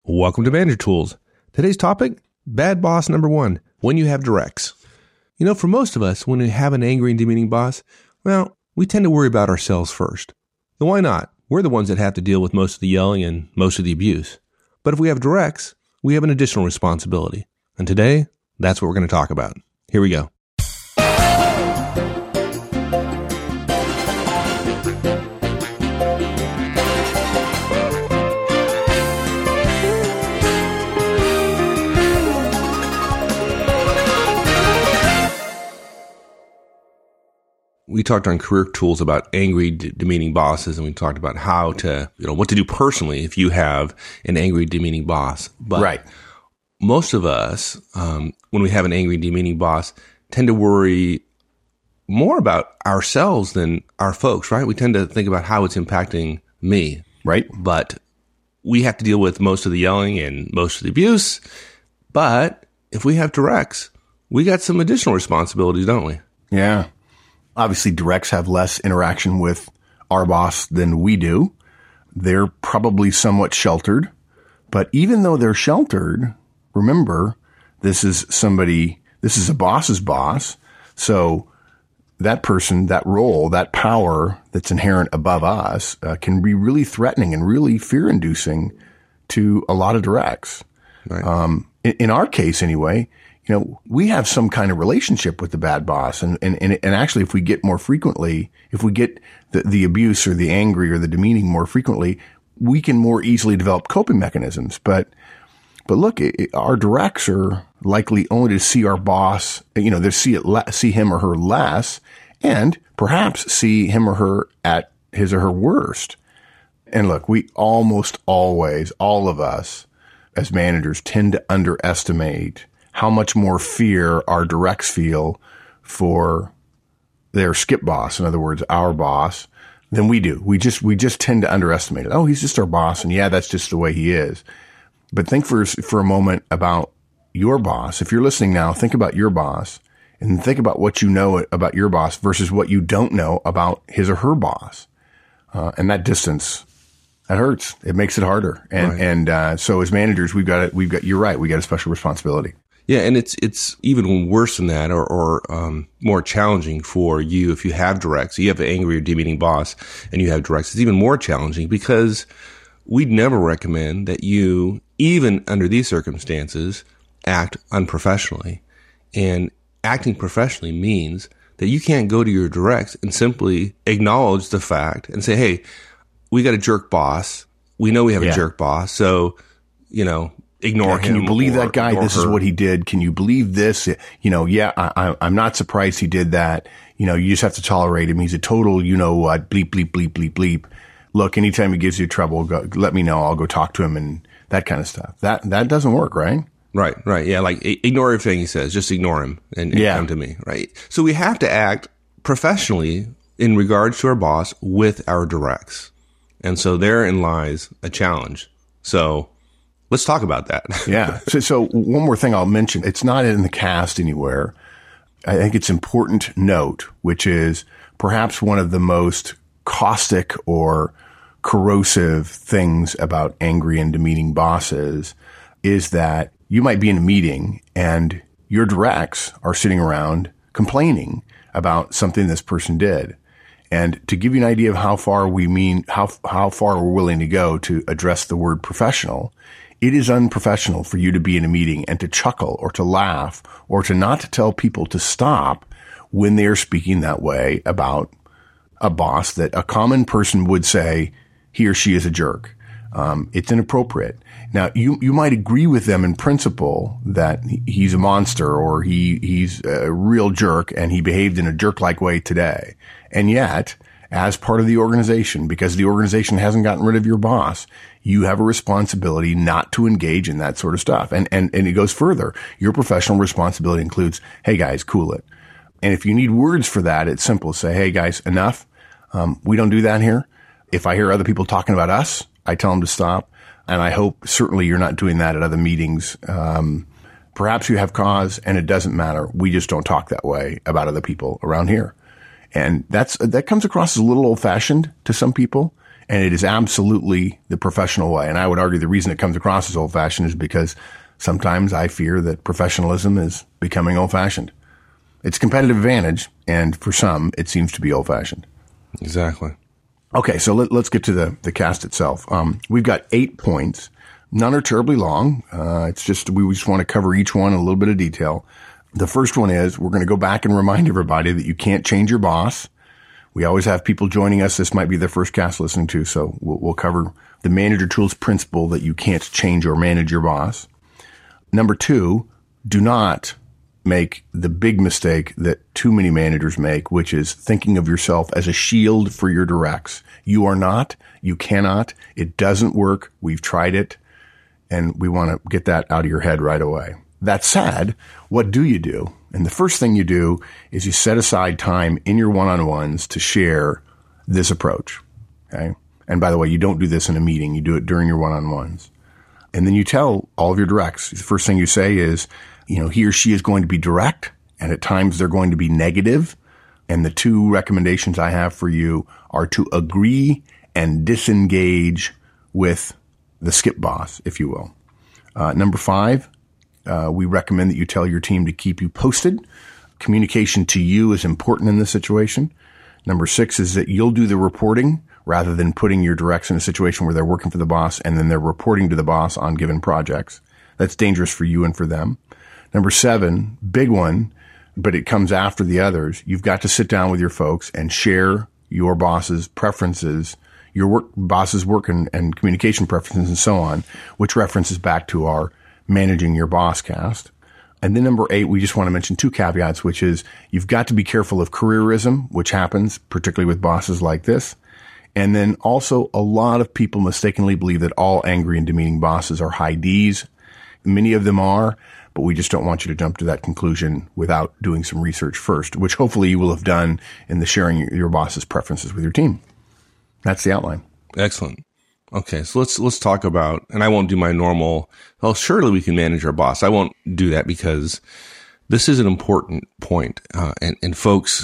Welcome to Manager Tools. Today's topic, bad boss number 1, when you have directs. You know, for most of us, when we have an angry and demeaning boss, well, we tend to worry about ourselves first. Then why not? We're the ones that have to deal with most of the yelling and most of the abuse. But if we have directs, we have an additional responsibility. And today, that's what we're going to talk about. Here we go. We talked on Career Tools about angry, demeaning bosses, and we talked about how to, what to do personally if you have an angry, demeaning boss. But right. Most of us, when we have an angry, demeaning boss, tend to worry more about ourselves than our folks, right? We tend to think about how it's impacting me. Right. But we have to deal with most of the yelling and most of the abuse. But if we have directs, we got some additional responsibilities, don't we? Yeah. Obviously, directs have less interaction with our boss than we do. They're probably somewhat sheltered. But even though they're sheltered, remember, this is a boss's boss. So that person, that role, that power that's inherent above us can be really threatening and really fear-inducing to a lot of directs. Right. In our case, anyway, we have some kind of relationship with the bad boss. And actually, if we get more frequently, if we get the abuse or the angry or the demeaning more frequently, we can more easily develop coping mechanisms. But look, our directs are likely only to see our boss, they see him or her less, and perhaps see him or her at his or her worst. And look, we almost always, all of us as managers, tend to underestimate how much more fear our directs feel for their skip boss, in other words, our boss, than we do. We just tend to underestimate it. Oh, he's just our boss, and yeah, that's just the way he is. But think for a moment about your boss. If you're listening now, think about your boss, and think about what you know about your boss versus what you don't know about his or her boss. And that distance, that hurts. It makes it harder. And so as managers, you're right, we got a special responsibility. Yeah, and it's even worse than that, or more challenging for you if you have directs. You have an angry or demeaning boss, and you have directs. It's even more challenging because we'd never recommend that you, even under these circumstances, act unprofessionally. And acting professionally means that you can't go to your directs and simply acknowledge the fact and say, "Hey, we got a jerk boss. We know we have a jerk boss, so ignore him." Can you believe that guy? This is what he did. Can you believe this? I'm not surprised he did that. You just have to tolerate him. He's a total, what, bleep, bleep, bleep, bleep, bleep. Look, anytime he gives you trouble, let me know. I'll go talk to him and that kind of stuff. That doesn't work, right? Right. Yeah. Like ignore everything he says. Just ignore him and come to me. Right. So we have to act professionally in regards to our boss with our directs. And so therein lies a challenge. So let's talk about that. Yeah. So one more thing I'll mention. It's not in the cast anywhere. I think it's important to note, which is perhaps one of the most caustic or corrosive things about angry and demeaning bosses is that you might be in a meeting and your directs are sitting around complaining about something this person did. And to give you an idea of how far we're willing to go to address the word professional, it is unprofessional for you to be in a meeting and to chuckle or to laugh or to not to tell people to stop when they are speaking that way about a boss that a common person would say he or she is a jerk. It's inappropriate. Now, you might agree with them in principle that he's a monster or he's a real jerk and he behaved in a jerk-like way today. And yet, as part of the organization, because the organization hasn't gotten rid of your boss, you have a responsibility not to engage in that sort of stuff. And it goes further. Your professional responsibility includes, hey guys, cool it. And if you need words for that, it's simple. Say, hey guys, enough. We don't do that here. If I hear other people talking about us, I tell them to stop. And I hope certainly you're not doing that at other meetings. Perhaps you have cause and it doesn't matter. We just don't talk that way about other people around here. And that comes across as a little old fashioned to some people. And it is absolutely the professional way. And I would argue the reason it comes across as old-fashioned is because sometimes I fear that professionalism is becoming old-fashioned. It's competitive advantage, and for some, it seems to be old-fashioned. Exactly. Okay, so let's get to the cast itself. We've got 8 points. None are terribly long. It's just we just want to cover each one in a little bit of detail. The first one is we're going to go back and remind everybody that you can't change your boss. We always have people joining us. This might be their first cast listening to, so we'll cover the manager tools principle that you can't change or manage your boss. Number 2, do not make the big mistake that too many managers make, which is thinking of yourself as a shield for your directs. You are not. You cannot. It doesn't work. We've tried it, and we want to get that out of your head right away. That said, what do you do? And the first thing you do is you set aside time in your one-on-ones to share this approach. Okay. And by the way, you don't do this in a meeting. You do it during your one-on-ones. And then you tell all of your directs. The first thing you say is, he or she is going to be direct, and at times they're going to be negative. And the 2 recommendations I have for you are to agree and disengage with the skip boss, if you will. Number 5, we recommend that you tell your team to keep you posted. Communication to you is important in this situation. Number 6 is that you'll do the reporting rather than putting your directs in a situation where they're working for the boss and then they're reporting to the boss on given projects. That's dangerous for you and for them. Number 7, big one, but it comes after the others. You've got to sit down with your folks and share your boss's preferences, your boss's work and communication preferences and so on, which references back to our managing your boss cast. And then number 8, we just want to mention 2 caveats, which is you've got to be careful of careerism, which happens particularly with bosses like this. And then also a lot of people mistakenly believe that all angry and demeaning bosses are high Ds. Many of them are, but we just don't want you to jump to that conclusion without doing some research first, which hopefully you will have done in the sharing your boss's preferences with your team. That's the outline. Excellent. Okay, so let's talk about, and I won't do my normal, well, surely we can manage our boss. I won't do that because this is an important point. And folks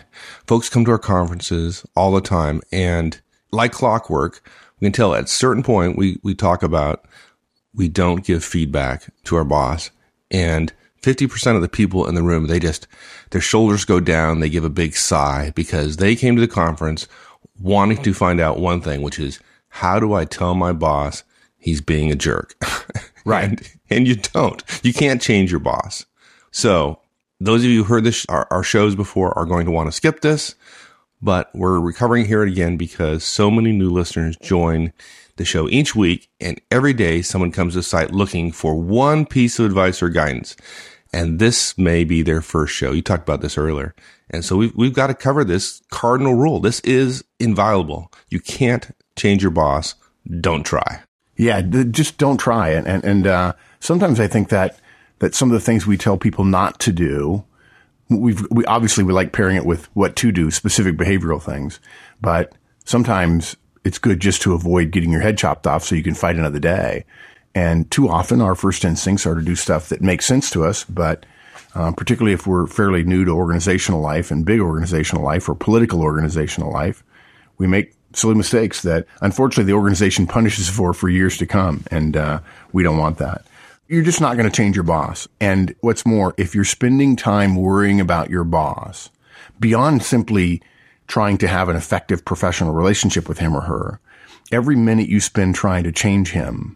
come to our conferences all the time, and like clockwork, we can tell at a certain point we talk about we don't give feedback to our boss, and 50% of the people in the room, their shoulders go down, they give a big sigh because they came to the conference wanting to find out one thing, which is, how do I tell my boss he's being a jerk? Right. And you don't. You can't change your boss. So those of you who heard this, our shows before are going to want to skip this, but we're recovering here again because so many new listeners join the show each week, and every day someone comes to the site looking for one piece of advice or guidance. And this may be their first show. You talked about this earlier. And so we've got to cover this cardinal rule. This is inviolable. You can't change your boss. Don't try. Yeah, just don't try it. And sometimes I think that some of the things we tell people not to do, we obviously like pairing it with what to do, specific behavioral things. But sometimes it's good just to avoid getting your head chopped off so you can fight another day. And too often our first instincts are to do stuff that makes sense to us, but particularly if we're fairly new to organizational life and big organizational life or political organizational life, we make silly mistakes that unfortunately the organization punishes for years to come. And we don't want that. You're just not going to change your boss. And what's more, if you're spending time worrying about your boss beyond simply trying to have an effective professional relationship with him or her, every minute you spend trying to change him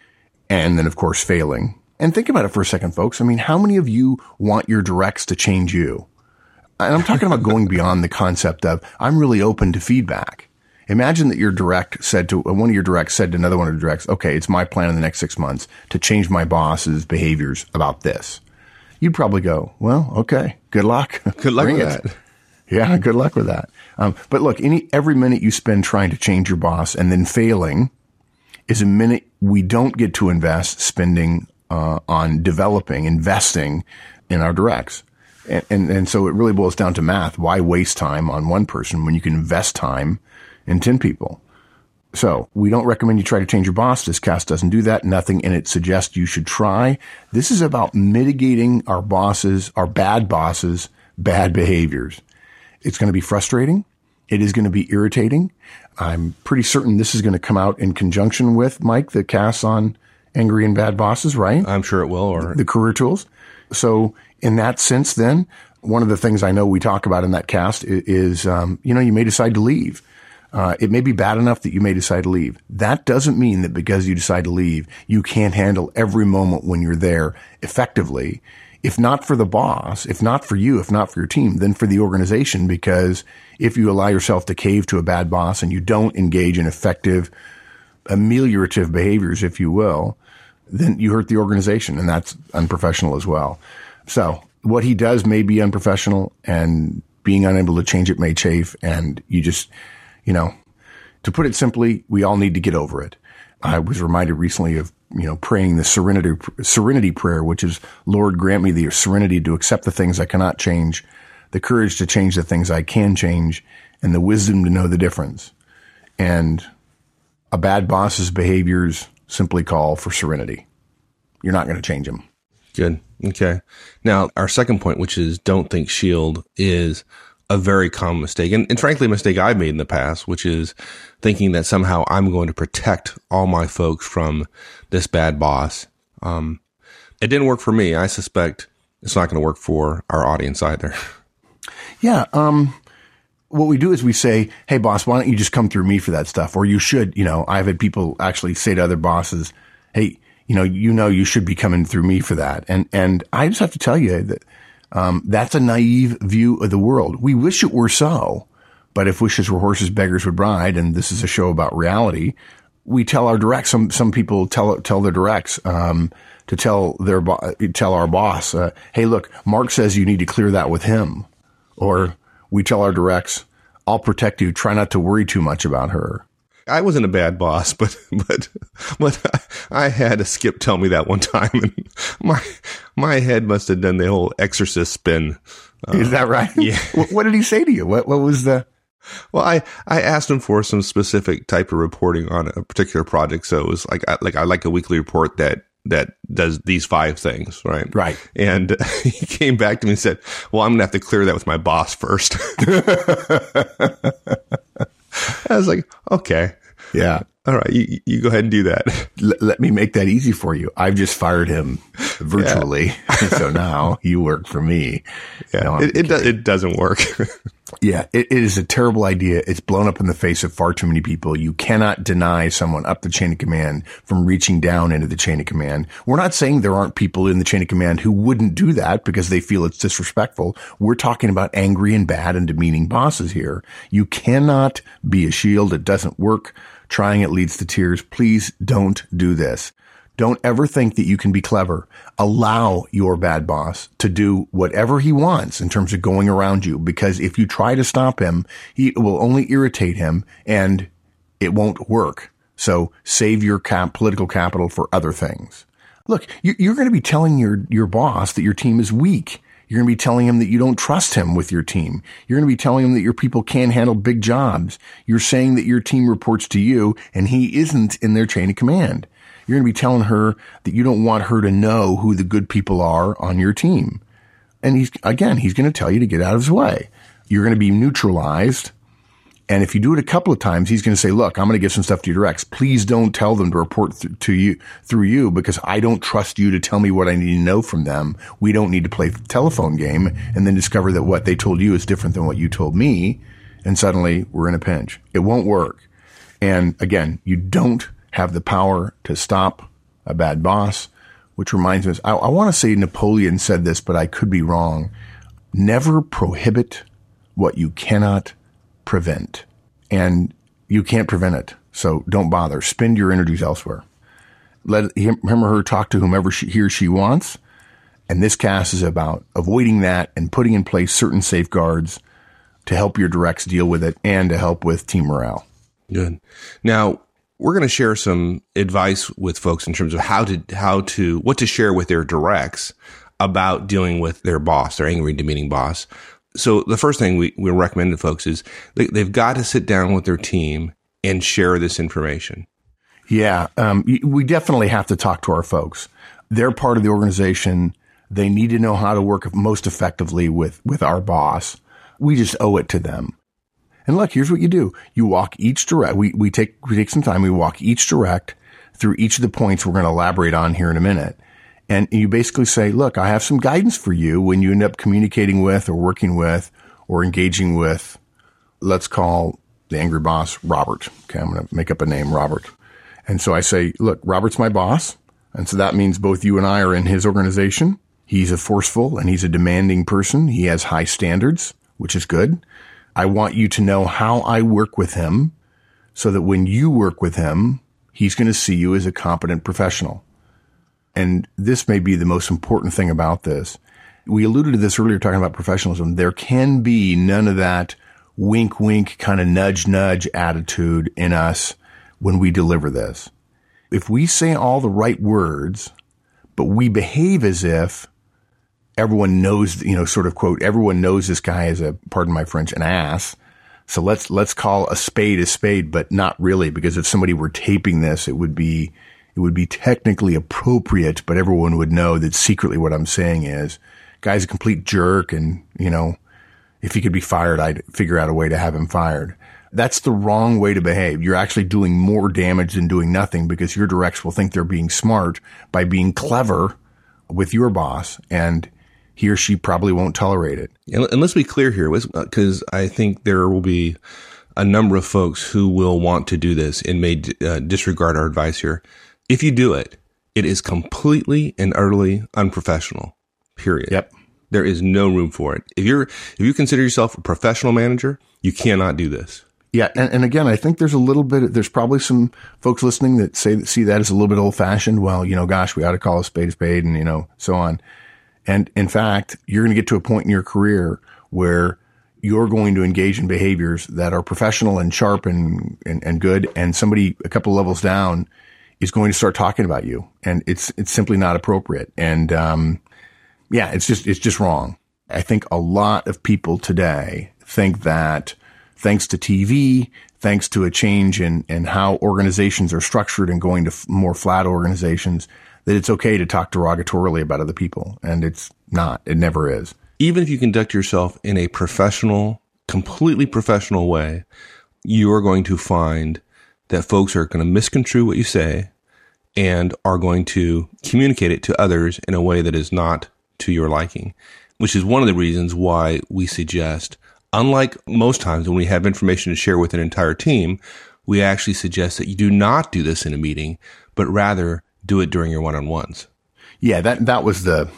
and then, of course, failing. And think about it for a second, folks. I mean, how many of you want your directs to change you? And I'm talking about going beyond the concept of, I'm really open to feedback. Imagine that your direct said to, one of your directs said to another one of your directs, okay, it's my plan in the next 6 months to change my boss's behaviors about this. You'd probably go, well, okay, good luck. Good luck with that. Yeah, good luck with that. But look, every minute you spend trying to change your boss and then failing is a minute we don't get to invest spending on investing in our directs. And so it really boils down to math. Why waste time on one person when you can invest time in 10 people? So we don't recommend you try to change your boss. This cast doesn't do that. Nothing in it suggests you should try. This is about mitigating our bad bosses' bad behaviors. It's going to be frustrating. It is going to be irritating. I'm pretty certain this is going to come out in conjunction with, Mike, the cast on Angry and Bad Bosses, right? I'm sure it will. Or the career tools. So in that sense, then, one of the things I know we talk about in that cast is, you may decide to leave. It may be bad enough that you may decide to leave. That doesn't mean that because you decide to leave, you can't handle every moment when you're there effectively. If not for the boss, if not for you, if not for your team, then for the organization, because if you allow yourself to cave to a bad boss and you don't engage in effective ameliorative behaviors, if you will, then you hurt the organization, and that's unprofessional as well. So what he does may be unprofessional, and being unable to change it may chafe, and you just, to put it simply, we all need to get over it. I was reminded recently of, praying the serenity prayer, which is, Lord, grant me the serenity to accept the things I cannot change, the courage to change the things I can change, and the wisdom to know the difference. And a bad boss's behaviors simply call for serenity. You're not going to change them. Good. Okay. Now, our second point, which is don't think shield, is a very common mistake. And frankly, a mistake I've made in the past, which is thinking that somehow I'm going to protect all my folks from this bad boss. It didn't work for me. I suspect it's not going to work for our audience either. Yeah. What we do is we say, hey, boss, why don't you just come through me for that stuff? Or you should, I've had people actually say to other bosses, hey, you should be coming through me for that. And I just have to tell you that that's a naive view of the world. We wish it were so, but if wishes were horses, beggars would ride, and this is a show about reality, we tell our directs. Some people tell their directs to tell our boss, hey, look, Mark says you need to clear that with him. Or we tell our directs, I'll protect you. Try not to worry too much about her. I wasn't a bad boss, but I had a Skip tell me that one time, and my head must have done the whole Exorcist spin. Is that right? Yeah. What did he say to you? What was the? Well, I asked him for some specific type of reporting on a particular project, so it was I like a weekly report that does these 5 things, right? Right. And he came back to me and said, well, I'm going to have to clear that with my boss first. I was like, okay. Yeah. All right. You go ahead and do that. Let me make that easy for you. I've just fired him virtually. Yeah. So now you work for me. Yeah. No, it doesn't work. Yeah. It is a terrible idea. It's blown up in the face of far too many people. You cannot deny someone up the chain of command from reaching down into the chain of command. We're not saying there aren't people in the chain of command who wouldn't do that because they feel it's disrespectful. We're talking about angry and bad and demeaning bosses here. You cannot be a shield. It doesn't work. Trying it leads to tears. Please don't do this. Don't ever think that you can be clever. Allow your bad boss to do whatever he wants in terms of going around you, because if you try to stop him, it will only irritate him and it won't work. So save your political capital for other things. Look, you're going to be telling your boss that your team is weak. You're going to be telling him that you don't trust him with your team. You're going to be telling him that your people can't handle big jobs. You're saying that your team reports to you and he isn't in their chain of command. You're going to be telling her that you don't want her to know who the good people are on your team. And he's going to tell you to get out of his way. You're going to be neutralized. And if you do it a couple of times, he's going to say, look, I'm going to give some stuff to your directs. Please don't tell them to report through you because I don't trust you to tell me what I need to know from them. We don't need to play the telephone game and then discover that what they told you is different than what you told me. And suddenly we're in a pinch. It won't work. And again, you don't have the power to stop a bad boss, which reminds me, I want to say Napoleon said this, but I could be wrong. Never prohibit what you cannot prevent. And you can't prevent it. So don't bother. Spend your energies elsewhere. Let him or her talk to whomever he or she wants. And this cast is about avoiding that and putting in place certain safeguards to help your directs deal with it and to help with team morale. Good. Now, we're going to share some advice with folks in terms of what to share with their directs about dealing with their boss, their angry, demeaning boss. So the first thing we recommend to folks is they've got to sit down with their team and share this information. Yeah. We definitely have to talk to our folks. They're part of the organization. They need to know how to work most effectively with our boss. We just owe it to them. And look, here's what you do. You walk each direct. We take some time. We walk each direct through each of the points we're going to elaborate on here in a minute. And you basically say, look, I have some guidance for you when you end up communicating with or working with or engaging with, let's call the angry boss, Robert. Okay, I'm going to make up a name, Robert. And so I say, look, Robert's my boss. And so that means both you and I are in his organization. He's a forceful and he's a demanding person. He has high standards, which is good. I want you to know how I work with him so that when you work with him, he's going to see you as a competent professional. And this may be the most important thing about this. We alluded to this earlier talking about professionalism. There can be none of that wink, wink, kind of nudge, nudge attitude in us when we deliver this. If we say all the right words, but we behave as if everyone knows, sort of quote, everyone knows this guy is pardon my French, an ass. So let's call a spade, but not really, because if somebody were taping this, it would be technically appropriate, but everyone would know that secretly what I'm saying is, guy's a complete jerk, and, if he could be fired, I'd figure out a way to have him fired. That's the wrong way to behave. You're actually doing more damage than doing nothing, because your directs will think they're being smart by being clever with your boss, and he or she probably won't tolerate it. And let's be clear here, because I think there will be a number of folks who will want to do this and may disregard our advice here. If you do it, it is completely and utterly unprofessional, period. Yep. There is no room for it. If you consider yourself a professional manager, you cannot do this. Yeah. And again, I think there's probably some folks listening that see that as a little bit old fashioned. Well, gosh, we ought to call a spade and, so on. And in fact, you're going to get to a point in your career where you're going to engage in behaviors that are professional and sharp and good. And somebody a couple levels down is going to start talking about you, and it's simply not appropriate. And, it's just wrong. I think a lot of people today think that thanks to TV, thanks to a change in how organizations are structured and going to more flat organizations, that it's okay to talk derogatorily about other people. And it's not. It never is. Even if you conduct yourself in a professional, completely professional way, you are going to find that folks are going to misconstrue what you say and are going to communicate it to others in a way that is not to your liking, which is one of the reasons why we suggest, unlike most times when we have information to share with an entire team, we actually suggest that you do not do this in a meeting, but rather do it during your one-on-ones. Yeah, that was the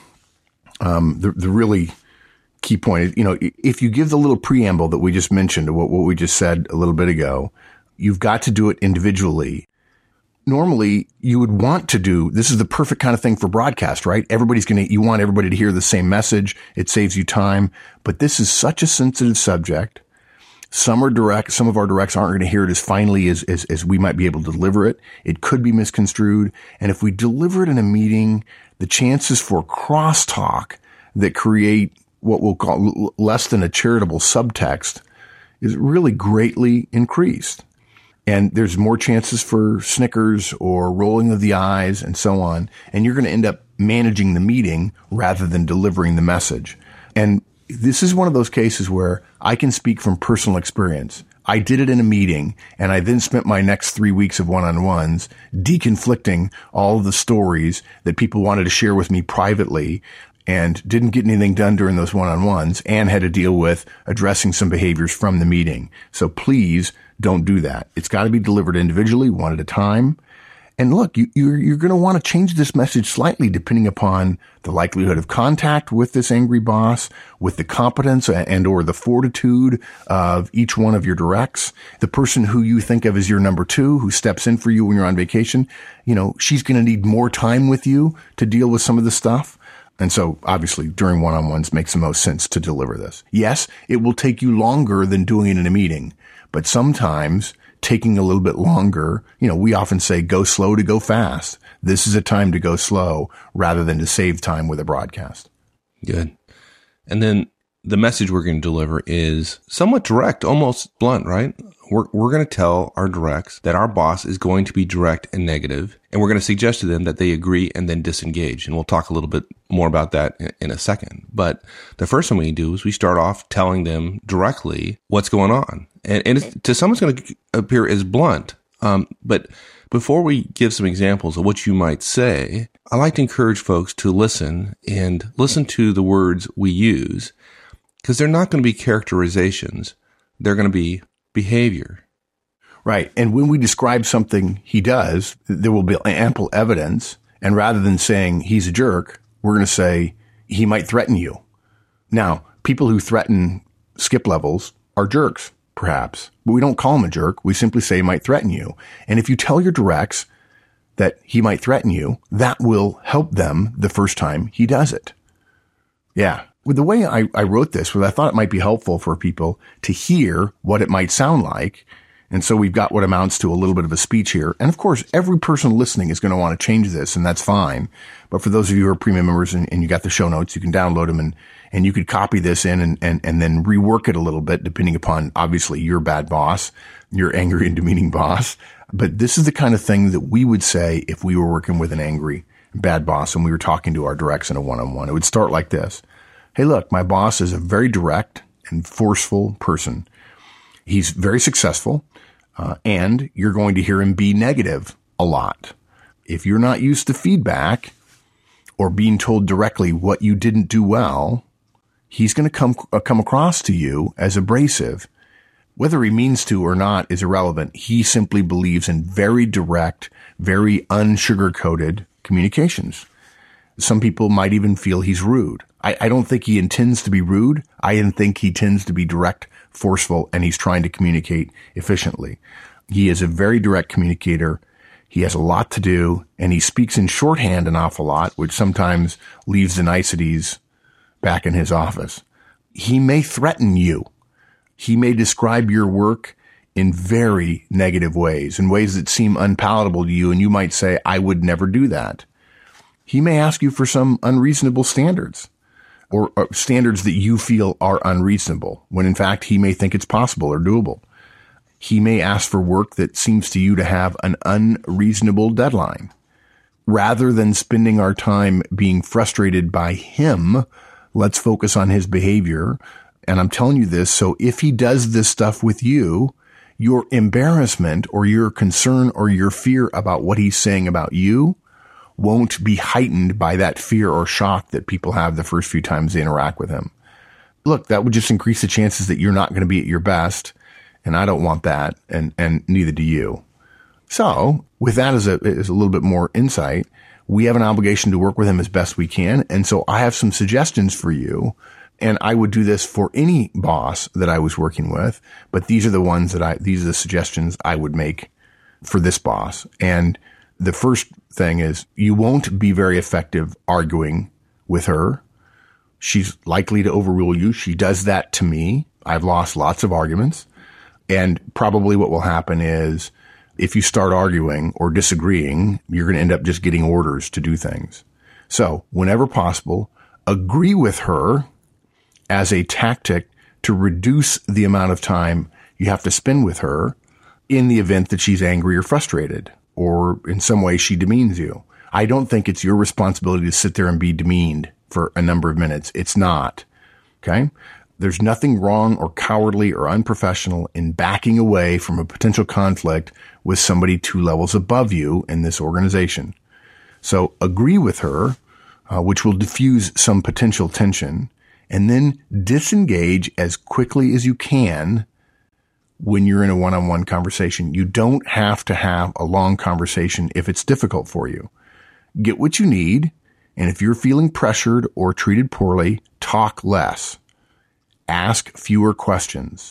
really key point. If you give the little preamble that we just mentioned, what we just said a little bit ago, you've got to do it individually. Normally, you would want to do, this is the perfect kind of thing for broadcast, right? You want everybody to hear the same message. It saves you time. But this is such a sensitive subject. Some are direct. Some of our directs aren't going to hear it as finely as we might be able to deliver it. It could be misconstrued. And if we deliver it in a meeting, the chances for crosstalk that create what we'll call less than a charitable subtext is really greatly increased. And there's more chances for snickers or rolling of the eyes and so on. And you're going to end up managing the meeting rather than delivering the message. And this is one of those cases where I can speak from personal experience. I did it in a meeting, and I then spent my next 3 weeks of one-on-ones deconflicting all of the stories that people wanted to share with me privately, and didn't get anything done during those one-on-ones, and had to deal with addressing some behaviors from the meeting. So please don't do that. It's got to be delivered individually, one at a time. And look, you're going to want to change this message slightly depending upon the likelihood of contact with this angry boss, with the competence and or the fortitude of each one of your directs. The person who you think of as your number two, who steps in for you when you're on vacation, she's going to need more time with you to deal with some of the stuff. And so obviously during one-on-ones makes the most sense to deliver this. Yes, it will take you longer than doing it in a meeting, but sometimes taking a little bit longer, we often say go slow to go fast. This is a time to go slow rather than to save time with a broadcast. Good. And then the message we're going to deliver is somewhat direct, almost blunt, right? We're going to tell our directs that our boss is going to be direct and negative, and we're going to suggest to them that they agree and then disengage. And we'll talk a little bit more about that in a second. But the first thing we do is we start off telling them directly what's going on. And to some, it's going to appear as blunt. But before we give some examples of what you might say, I like to encourage folks to listen to the words we use, because they're not going to be characterizations. They're going to be behavior. Right. And when we describe something he does, there will be ample evidence. And rather than saying he's a jerk, we're going to say he might threaten you. Now, people who threaten skip levels are jerks, perhaps, but we don't call him a jerk. We simply say he might threaten you. And if you tell your directs that he might threaten you, that will help them the first time he does it. Yeah. With the way I wrote this, I thought it might be helpful for people to hear what it might sound like. And so we've got what amounts to a little bit of a speech here. And of course, every person listening is going to want to change this, and that's fine. But for those of you who are premium members and you got the show notes, you can download them and you could copy this in and then rework it a little bit, depending upon, obviously, your bad boss, your angry and demeaning boss. But this is the kind of thing that we would say if we were working with an angry, bad boss and we were talking to our directs in a one-on-one. It would start like this. Hey, look, my boss is a very direct and forceful person. He's very successful, and you're going to hear him be negative a lot. If you're not used to feedback or being told directly what you didn't do well, he's going to come across to you as abrasive. Whether he means to or not is irrelevant. He simply believes in very direct, very unsugar-coated communications. Some people might even feel he's rude. I don't think he intends to be rude. I think he tends to be direct, forceful, and he's trying to communicate efficiently. He is a very direct communicator. He has a lot to do, and he speaks in shorthand an awful lot, which sometimes leaves the niceties back in his office. He may threaten you. He may describe your work in very negative ways, in ways that seem unpalatable to you, and you might say, I would never do that. He may ask you for some unreasonable standards or standards that you feel are unreasonable, when in fact he may think it's possible or doable. He may ask for work that seems to you to have an unreasonable deadline. Rather than spending our time being frustrated by him, let's focus on his behavior. And I'm telling you this, so if he does this stuff with you, your embarrassment or your concern or your fear about what he's saying about you won't be heightened by that fear or shock that people have the first few times they interact with him. Look, that would just increase the chances that you're not going to be at your best, and I don't want that, and neither do you. So, with that as a little bit more insight, we have an obligation to work with him as best we can, and so I have some suggestions for you, and I would do this for any boss that I was working with, but these are the suggestions I would make for this boss. And the first thing is you won't be very effective arguing with her. She's likely to overrule you. She does that to me. I've lost lots of arguments. And probably what will happen is if you start arguing or disagreeing, you're going to end up just getting orders to do things. So whenever possible, agree with her as a tactic to reduce the amount of time you have to spend with her in the event that she's angry or frustrated, or in some way she demeans you. I don't think it's your responsibility to sit there and be demeaned for a number of minutes. It's not. Okay? There's nothing wrong or cowardly or unprofessional in backing away from a potential conflict with somebody 2 levels above you in this organization. So agree with her, which will diffuse some potential tension, and then disengage as quickly as you can when you're in a one-on-one conversation. You don't have to have a long conversation if it's difficult for you. Get what you need, and if you're feeling pressured or treated poorly, talk less. Ask fewer questions.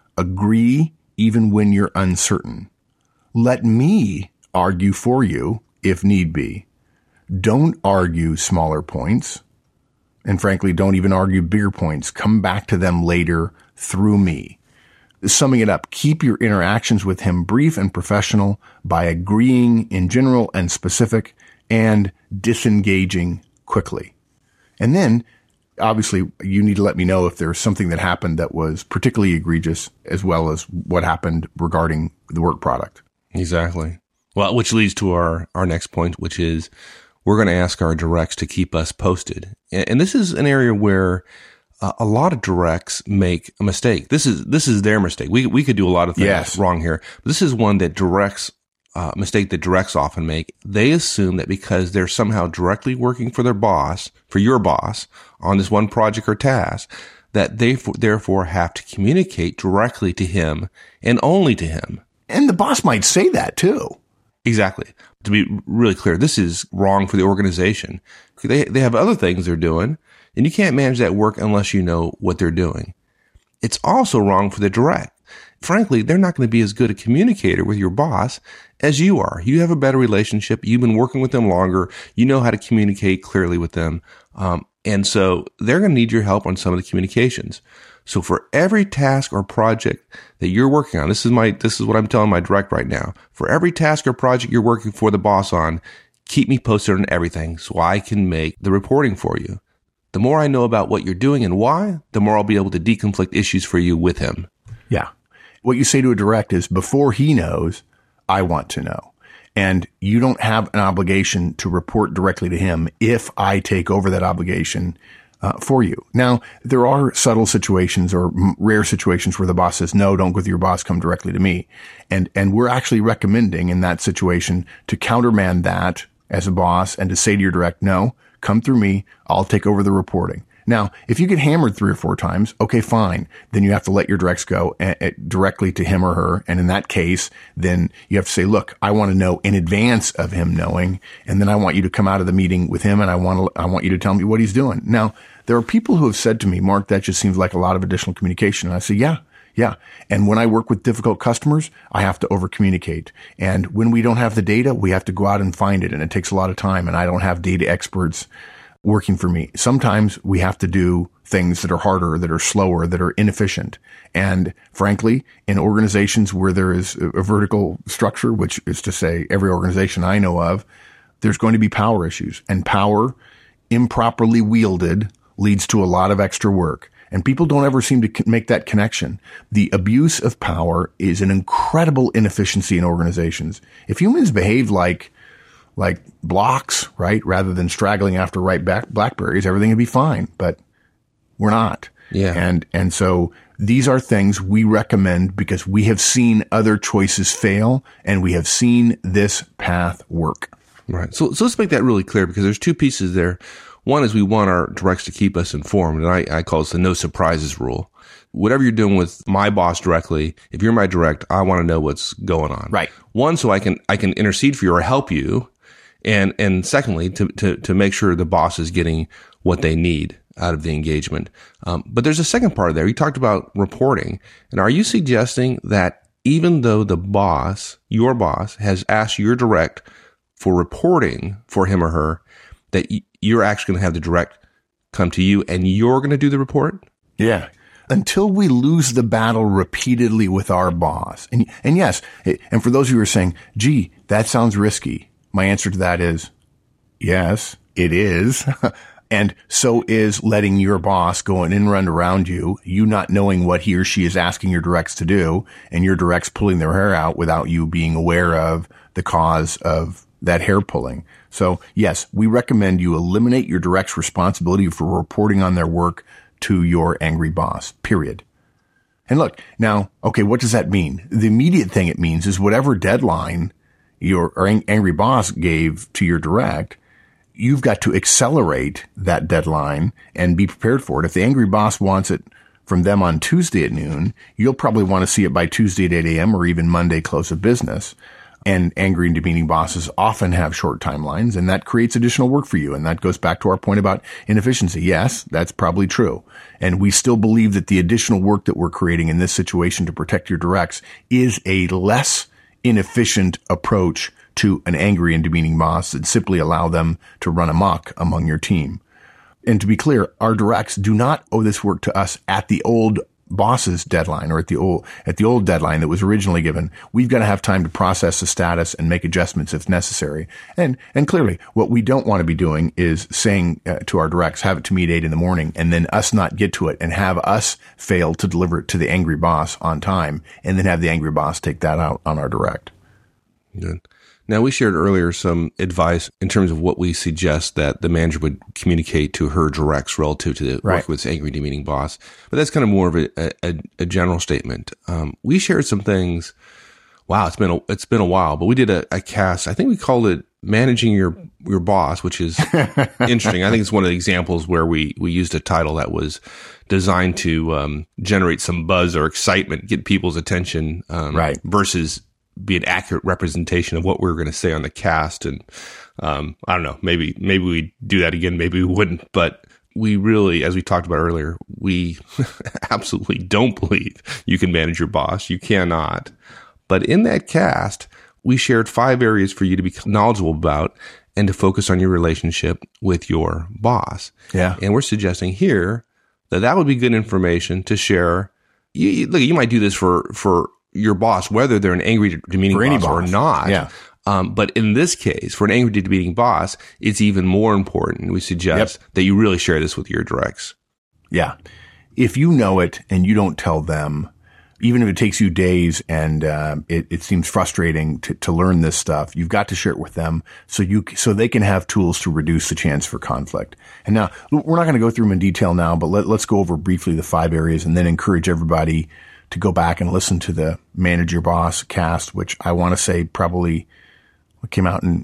Agree even when you're uncertain. Let me argue for you if need be. Don't argue smaller points. And frankly, don't even argue bigger points. Come back to them later through me. Summing it up, keep your interactions with him brief and professional by agreeing in general and specific and disengaging quickly. And then Obviously, you need to let me know if there's something that happened that was particularly egregious, as well as what happened regarding the work product. Exactly. Well, which leads to our next point, which is we're going to ask our directs to keep us posted. And this is an area where a lot of directs make a mistake. This is their mistake. We could do a lot of things wrong here. But this is one that mistake that directs often make. They assume that because they're somehow directly working for their boss, for your boss, on this one project or task, that they therefore have to communicate directly to him and only to him. And the boss might say that too. Exactly. To be really clear, this is wrong for the organization. They have other things they're doing, and you can't manage that work unless you know what they're doing. It's also wrong for the direct. Frankly, they're not going to be as good a communicator with your boss as you are. You have a better relationship. You've been working with them longer. You know how to communicate clearly with them. And so they're going to need your help on some of the communications. So for every task or project that you're working on, this is what I'm telling my direct right now. For every task or project you're working for the boss on, keep me posted on everything so I can make the reporting for you. The more I know about what you're doing and why, the more I'll be able to deconflict issues for you with him. Yeah. What you say to a direct is, before he knows, I want to know. And you don't have an obligation to report directly to him if I take over that obligation for you. Now, there are subtle situations or rare situations where the boss says, no, don't go with your boss, come directly to me. And we're actually recommending in that situation to countermand that as a boss and to say to your direct, no, come through me. I'll take over the reporting. Now, if you get hammered 3 or 4 times, okay, fine. Then you have to let your directs go directly to him or her. And in that case, then you have to say, look, I want to know in advance of him knowing. And then I want you to come out of the meeting with him and I want you to tell me what he's doing. Now, there are people who have said to me, Mark, that just seems like a lot of additional communication. And I say, yeah. And when I work with difficult customers, I have to over communicate. And when we don't have the data, we have to go out and find it. And it takes a lot of time. And I don't have data experts working for me. Sometimes we have to do things that are harder, that are slower, that are inefficient. And frankly, in organizations where there is a vertical structure, which is to say every organization I know of, there's going to be power issues. And power, improperly wielded, leads to a lot of extra work. And people don't ever seem to make that connection. The abuse of power is an incredible inefficiency in organizations. If humans behave like blocks, right, rather than straggling after ripe blackberries, everything would be fine. But we're not. Yeah. And so these are things we recommend because we have seen other choices fail and we have seen this path work. Right. So let's make that really clear because there's 2 pieces there. One is we want our directs to keep us informed, and I call this the no surprises rule. Whatever you're doing with my boss directly, if you're my direct, I want to know what's going on. Right. One, so I can intercede for you or help you. And secondly, to make sure the boss is getting what they need out of the engagement. But there's a second part of there. You talked about reporting. And are you suggesting that even though the boss, your boss, has asked your direct for reporting for him or her, that you're actually going to have the direct come to you and you're going to do the report? Yeah. Until we lose the battle repeatedly with our boss. And yes, and for those of you who are saying, gee, that sounds risky. My answer to that is, yes, it is. And so is letting your boss go an in-run around you not knowing what he or she is asking your directs to do, and your directs pulling their hair out without you being aware of the cause of that hair pulling. So yes, we recommend you eliminate your direct's responsibility for reporting on their work to your angry boss, period. And look, now, okay, what does that mean? The immediate thing it means is whatever deadline your angry boss gave to your direct, you've got to accelerate that deadline and be prepared for it. If the angry boss wants it from them on Tuesday at noon, you'll probably want to see it by Tuesday at 8 a.m. or even Monday close of business. And angry and demeaning bosses often have short timelines, and that creates additional work for you. And that goes back to our point about inefficiency. Yes, that's probably true. And we still believe that the additional work that we're creating in this situation to protect your directs is a less inefficient approach to an angry and demeaning boss that simply allow them to run amok among your team. And to be clear, our directs do not owe this work to us at the old boss's deadline or at the old deadline that was originally given. We've got to have time to process the status and make adjustments if necessary. And clearly what we don't want to be doing is saying to our directs, have it to me at 8 a.m, and then us not get to it and have us fail to deliver it to the angry boss on time and then have the angry boss take that out on our direct. Good. Now, we shared earlier some advice in terms of what we suggest that the manager would communicate to her directs relative to the work with this angry, demeaning boss. But that's kind of more of a general statement. We shared some things. Wow, it's been a while, but we did a cast. I think we called it "Managing Your Boss," which is interesting. I think it's one of the examples where we used a title that was designed to generate some buzz or excitement, get people's attention, versus be an accurate representation of what we were going to say on the cast. And I don't know, maybe we do that again, maybe we wouldn't, but we really, as we talked about earlier, we absolutely don't believe you can manage your boss. You cannot. But in that cast, we shared 5 areas for you to be knowledgeable about and to focus on your relationship with your boss. Yeah. And we're suggesting here that would be good information to share. You might do this for your boss, whether they're an angry, demeaning boss or not. Yeah. But in this case, for an angry, demeaning boss, it's even more important. We suggest that you really share this with your directs. Yeah. If you know it and you don't tell them, even if it takes you days and it seems frustrating to learn this stuff, you've got to share it with them so they can have tools to reduce the chance for conflict. And now, we're not going to go through them in detail now, but let's go over briefly the 5 areas and then encourage everybody to go back and listen to the Manage Your Boss cast, which I want to say probably came out in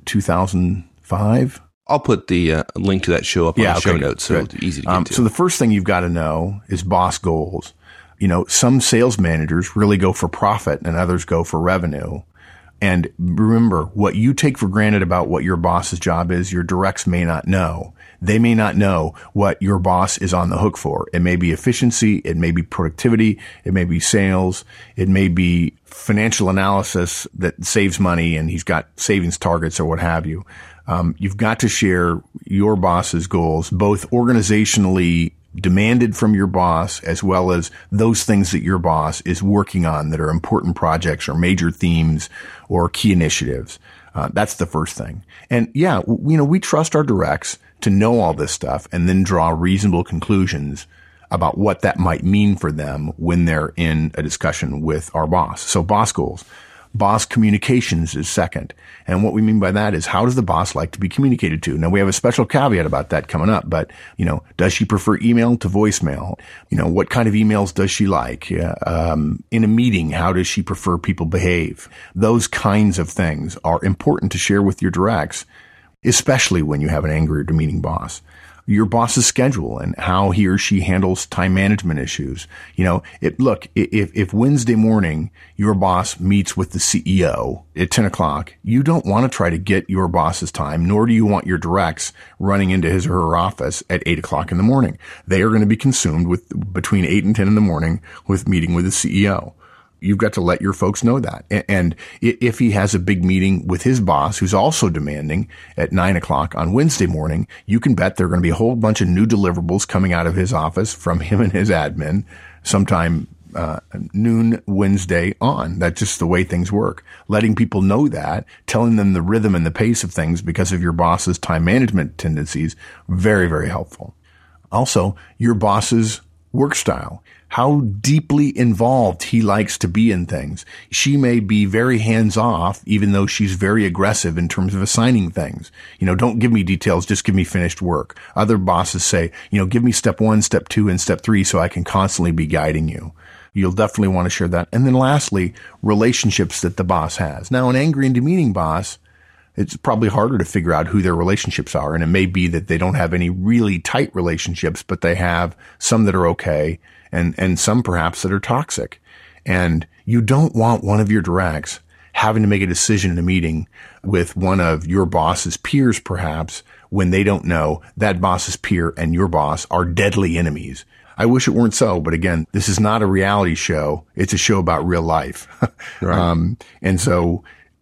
2005. I'll put the link to that show up on the show notes, so it's easy to get to. So the first thing you've got to know is boss goals. Some sales managers really go for profit and others go for revenue. And remember, what you take for granted about what your boss's job is, your directs may not know. They may not know what your boss is on the hook for. It may be efficiency. It may be productivity. It may be sales. It may be financial analysis that saves money and he's got savings targets or what have you. You've got to share your boss's goals, both organizationally demanded from your boss as well as those things that your boss is working on that are important projects or major themes or key initiatives. That's the first thing. And we trust our directs to know all this stuff and then draw reasonable conclusions about what that might mean for them when they're in a discussion with our boss. So boss goals. Boss communications is second. And what we mean by that is, how does the boss like to be communicated to? Now, we have a special caveat about that coming up, but, does she prefer email to voicemail? What kind of emails does she like? In a meeting, how does she prefer people behave? Those kinds of things are important to share with your directs, especially when you have an angry or demeaning boss. Your boss's schedule and how he or she handles time management issues. If Wednesday morning your boss meets with the CEO at 10 o'clock, you don't want to try to get your boss's time, nor do you want your directs running into his or her office at 8 o'clock in the morning. They are going to be consumed with between 8 and 10 in the morning with meeting with the CEO. You've got to let your folks know that. And if he has a big meeting with his boss, who's also demanding at 9 o'clock on Wednesday morning, you can bet there are going to be a whole bunch of new deliverables coming out of his office from him and his admin sometime noon Wednesday on. That's just the way things work. Letting people know that, telling them the rhythm and the pace of things because of your boss's time management tendencies, very, very helpful. Also, your boss's work style. How deeply involved he likes to be in things. She may be very hands-off, even though she's very aggressive in terms of assigning things. Don't give me details, just give me finished work. Other bosses say, give me step 1, step 2, and step 3 so I can constantly be guiding you. You'll definitely want to share that. And then lastly, relationships that the boss has. Now, an angry and demeaning boss, it's probably harder to figure out who their relationships are. And it may be that they don't have any really tight relationships, but they have some that are okay and some perhaps that are toxic. And you don't want one of your directs having to make a decision in a meeting with one of your boss's peers, perhaps, when they don't know that boss's peer and your boss are deadly enemies. I wish it weren't so, but again, this is not a reality show. It's a show about real life. Right. And so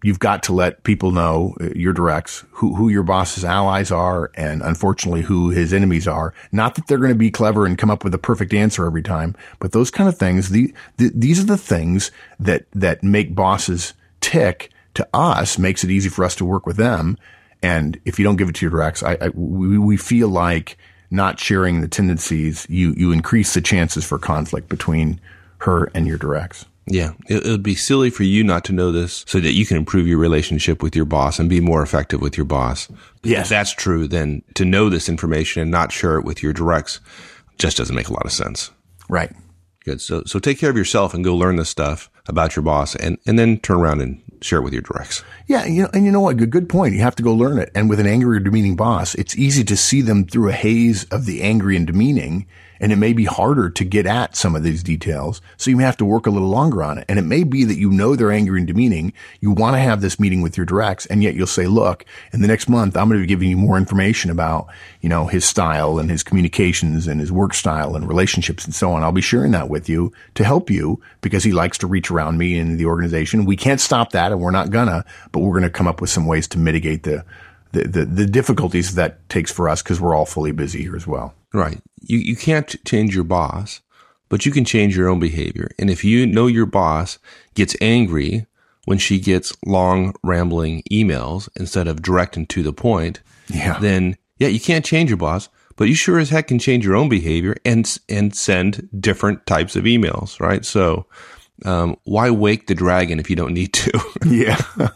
you've got to let people know, your directs, who your boss's allies are, and unfortunately who his enemies are. Not that they're going to be clever and come up with a perfect answer every time, but those kind of things, these are the things that make bosses tick. To us, makes it easy for us to work with them. And if you don't give it to your directs, we feel like not sharing the tendencies, you increase the chances for conflict between her and your directs. Yeah, it would be silly for you not to know this so that you can improve your relationship with your boss and be more effective with your boss. Yes. If that's true, then to know this information and not share it with your directs just doesn't make a lot of sense. Right. Good. So take care of yourself and go learn this stuff about your boss and then turn around and share it with your directs. Yeah. And you know what? Good point. You have to go learn it. And with an angry or demeaning boss, it's easy to see them through a haze of the angry and demeaning. And it may be harder to get at some of these details. So you may have to work a little longer on it. And it may be that you know they're angry and demeaning. You want to have this meeting with your directs. And yet you'll say, look, in the next month, I'm going to be giving you more information about, his style and his communications and his work style and relationships and so on. I'll be sharing that with you to help you because he likes to reach around me in the organization. We can't stop that and we're not gonna, but we're going to come up with some ways to mitigate the difficulties that takes for us because we're all fully busy here as well. Right. You can't change your boss, but you can change your own behavior. And if you know your boss gets angry when she gets long, rambling emails instead of direct and to the point, then you can't change your boss, but you sure as heck can change your own behavior and send different types of emails, right? So why wake the dragon if you don't need to? Yeah.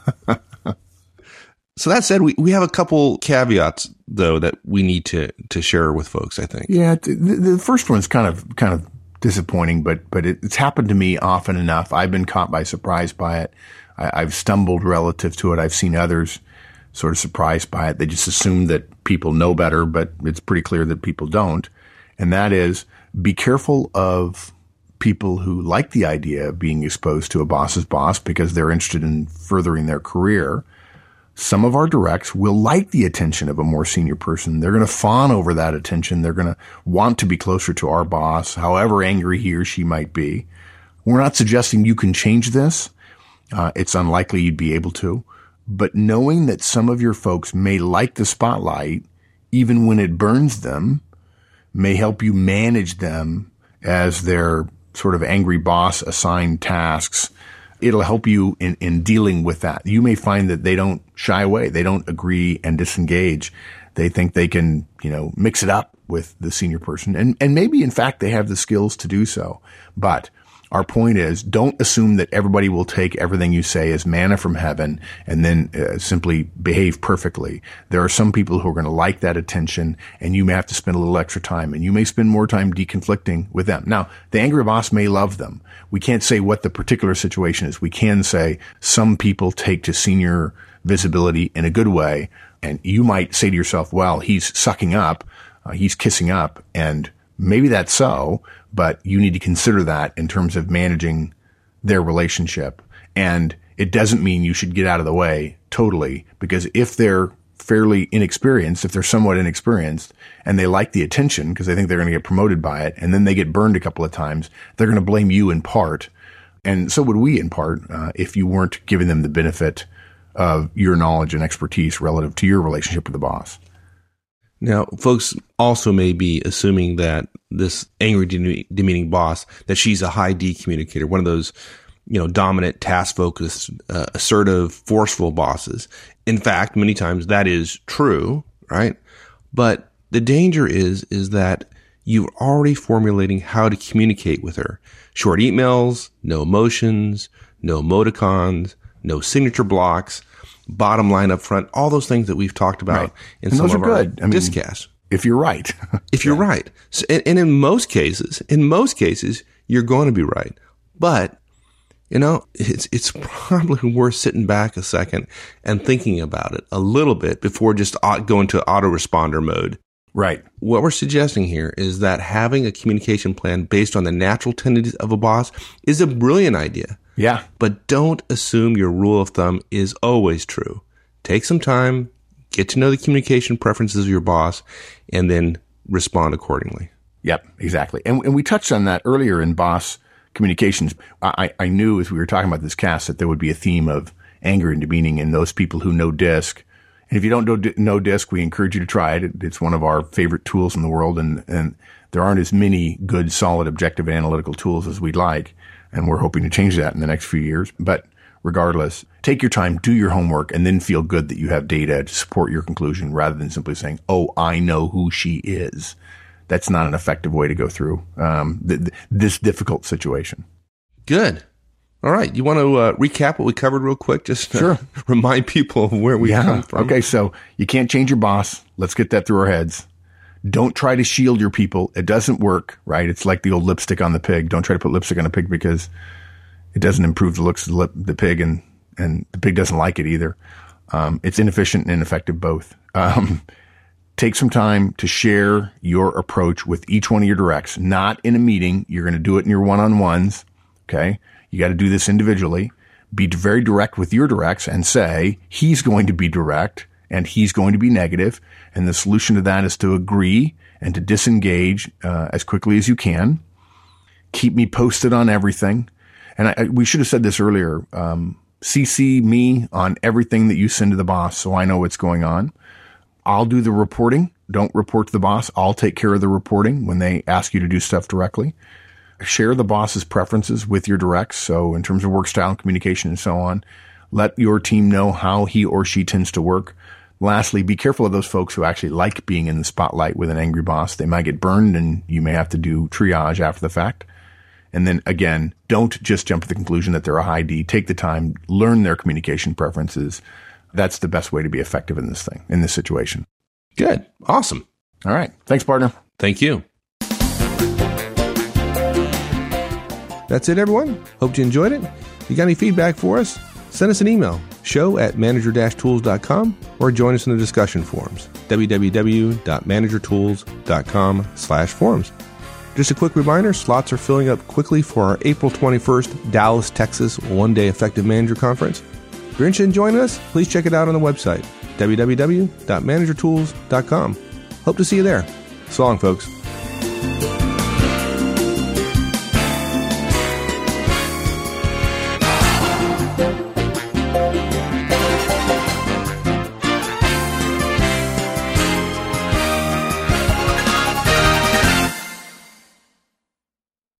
So that said, we have a couple caveats though that we need to share with folks, I think. Yeah, the first one's kind of disappointing, but it's happened to me often enough. I've been caught by surprise by it. I've stumbled relative to it. I've seen others sort of surprised by it. They just assume that people know better, but it's pretty clear that people don't. And that is, be careful of people who like the idea of being exposed to a boss's boss because they're interested in furthering their career. Some of our directs will like the attention of a more senior person. They're going to fawn over that attention. They're going to want to be closer to our boss, however angry he or she might be. We're not suggesting you can change this. It's unlikely you'd be able to. But knowing that some of your folks may like the spotlight, even when it burns them, may help you manage them as their sort of angry boss assigned tasks. It'll help you in dealing with that. You may find that they don't shy away. They don't agree and disengage. They think they can, mix it up with the senior person. And maybe, in fact, they have the skills to do so. But our point is, don't assume that everybody will take everything you say as manna from heaven and then simply behave perfectly. There are some people who are going to like that attention, and you may have to spend a little extra time, and you may spend more time deconflicting with them. Now, the angry boss may love them. We can't say what the particular situation is. We can say some people take to senior visibility in a good way, and you might say to yourself, well, he's sucking up, he's kissing up, and maybe that's so, but you need to consider that in terms of managing their relationship. And it doesn't mean you should get out of the way totally, because if they're fairly inexperienced, if they're somewhat inexperienced and they like the attention because they think they're going to get promoted by it, and then they get burned a couple of times, they're going to blame you in part. And so would we in part, if you weren't giving them the benefit of your knowledge and expertise relative to your relationship with the boss. Now, folks also may be assuming that this angry, demeaning boss, that she's a high D communicator, one of those, dominant, task-focused, assertive, forceful bosses. In fact, many times that is true, right? But the danger is that you're already formulating how to communicate with her. Short emails, no emotions, no emoticons, no signature blocks, bottom line up front, all those things that we've talked about in some of our discasts. If you're right. If you're right. So, and in most cases, you're going to be right. But, it's probably worth sitting back a second and thinking about it a little bit before just going to autoresponder mode. Right. What we're suggesting here is that having a communication plan based on the natural tendencies of a boss is a brilliant idea. Yeah. But don't assume your rule of thumb is always true. Take some time, get to know the communication preferences of your boss, and then respond accordingly. Yep, exactly. And we touched on that earlier in boss communications. I knew as we were talking about this cast that there would be a theme of angry and demeaning in those people who know DISC. And if you don't know DISC, we encourage you to try it. It's one of our favorite tools in the world, and there aren't as many good, solid, objective analytical tools as we'd like, and we're hoping to change that in the next few years. But regardless, take your time, do your homework, and then feel good that you have data to support your conclusion rather than simply saying, oh, I know who she is. That's not an effective way to go through this difficult situation. Good. All right. You want to recap what we covered real quick? Just sure. Remind people of where we come from. Okay. So you can't change your boss. Let's get that through our heads. Don't try to shield your people. It doesn't work, right? It's like the old lipstick on the pig. Don't try to put lipstick on a pig because it doesn't improve the looks of the pig, and the pig doesn't like it either. It's inefficient and ineffective both. Take some time to share your approach with each one of your directs, not in a meeting. You're going to do it in your one-on-ones. Okay. You got to do this individually. Be very direct with your directs and say, he's going to be direct and he's going to be negative. And the solution to that is to agree and to disengage as quickly as you can. Keep me posted on everything. And we should have said this earlier. CC me on everything that you send to the boss so I know what's going on. I'll do the reporting. Don't report to the boss. I'll take care of the reporting when they ask you to do stuff directly. Share the boss's preferences with your directs. So in terms of work style and communication and so on, let your team know how he or she tends to work. Lastly, be careful of those folks who actually like being in the spotlight with an angry boss. They might get burned and you may have to do triage after the fact. And then again, don't just jump to the conclusion that they're a high D. Take the time, learn their communication preferences. That's the best way to be effective in this situation. Good. Awesome. All right. Thanks, partner. Thank you. That's it, everyone. Hope you enjoyed it. If you got any feedback for us, send us an email, show@manager-tools.com, or join us in the discussion forums, www.managertools.com/forums. Just a quick reminder, slots are filling up quickly for our April 21st Dallas, Texas one-day Effective Manager Conference. If you're interested in joining us, please check it out on the website, www.managertools.com. Hope to see you there. So long, folks.